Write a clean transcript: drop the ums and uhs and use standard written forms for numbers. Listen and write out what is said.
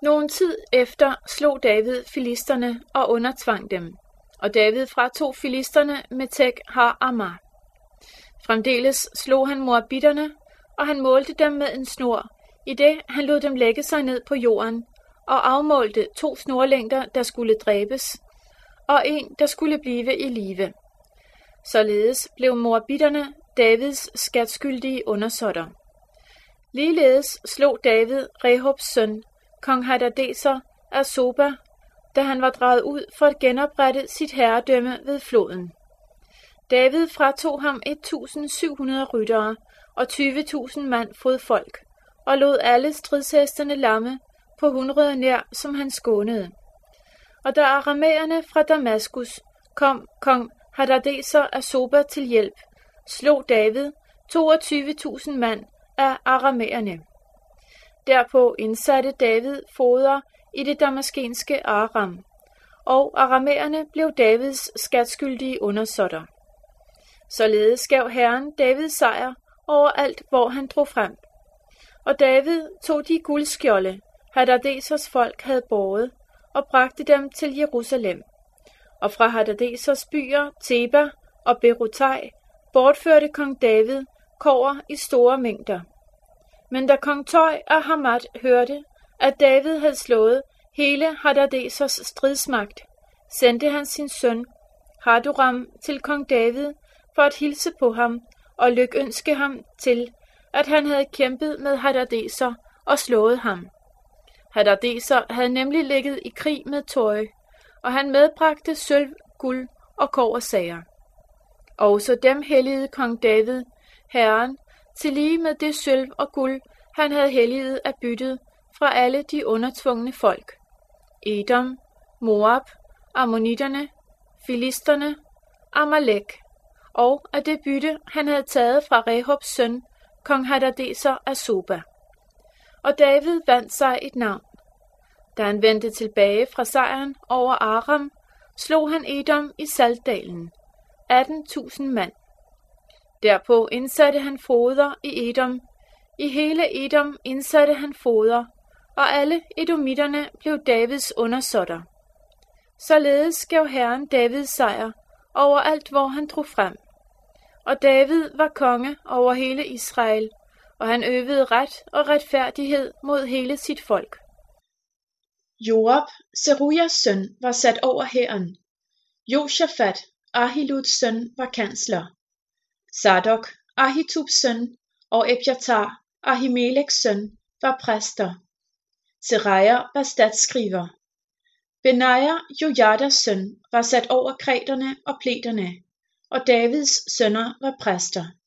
Nogen tid efter slog David filisterne og undertvang dem, og David fratog filisterne Metek har Ammar. Fremdeles slog han moabitterne, og han målte dem med en snor, idet han lod dem lægge sig ned på jorden, og afmålte 2 snorlængder, der skulle dræbes, og en, der skulle blive i live. Således blev moabitterne Davids skatskyldige undersåtter. Ligeledes slog David Rehobs søn, kong Hadadezer af Soba, da han var draget ud for at genoprette sit herredømme ved floden. David fratog ham 1700 ryttere og 20.000 mand fodfolk, og lod alle stridshestene lamme på 100 nær, som han skånede. Og da aramæerne fra Damaskus kom kong Hadadezer af Soba til hjælp, slog David 22.000 mand af aramæerne. Derpå indsatte David foder i det damaskenske Aram, og aramæerne blev Davids skatskyldige undersåtter. Således gav Herren David sejr overalt, hvor han drog frem. Og David tog de guldskjolde, Hadadezers folk havde båret, og bragte dem til Jerusalem. Og fra Hadadezers byer, Teba og Berotai, bortførte kong David kobber i store mængder. Men da kong Tøj af Hamat hørte, at David havde slået hele Hadadezers stridsmagt, sendte han sin søn Hadoram til kong David for at hilse på ham og lykønske ham til, at han havde kæmpet med Hadadezer og slået ham. Hadadezer havde nemlig ligget i krig med Tøj, og han medbragte sølv, guld og kobbersager. Også dem helligede kong David, Herren, til lige med det sølv og guld, han havde helliget af byttet fra alle de undertvungne folk. Edom, Moab, Ammonitterne, Filisterne, Amalek, og af det bytte, han havde taget fra Rehobs søn, kong Hadadezer af Soba. Og David vandt sig et navn. Da han vendte tilbage fra sejren over Aram, slog han Edom i Saltdalen, 18.000 mand. Derpå indsatte han foder i Edom. I hele Edom indsatte han foder, og alle edomitterne blev Davids undersåtter. Således gav Herren David sejr overalt, hvor han drog frem. Og David var konge over hele Israel, og han øvede ret og retfærdighed mod hele sit folk. Joab, Serujas søn, var sat over hæren. Josafat, Ahiluds søn, var kansler. Zadok, Ahitubs søn, og Ebjatar, Ahimeleks søn, var præster. Seraja var statsskriver. Benaja, Jojadas søn, var sat over kreterne og pleterne, og Davids sønner var præster.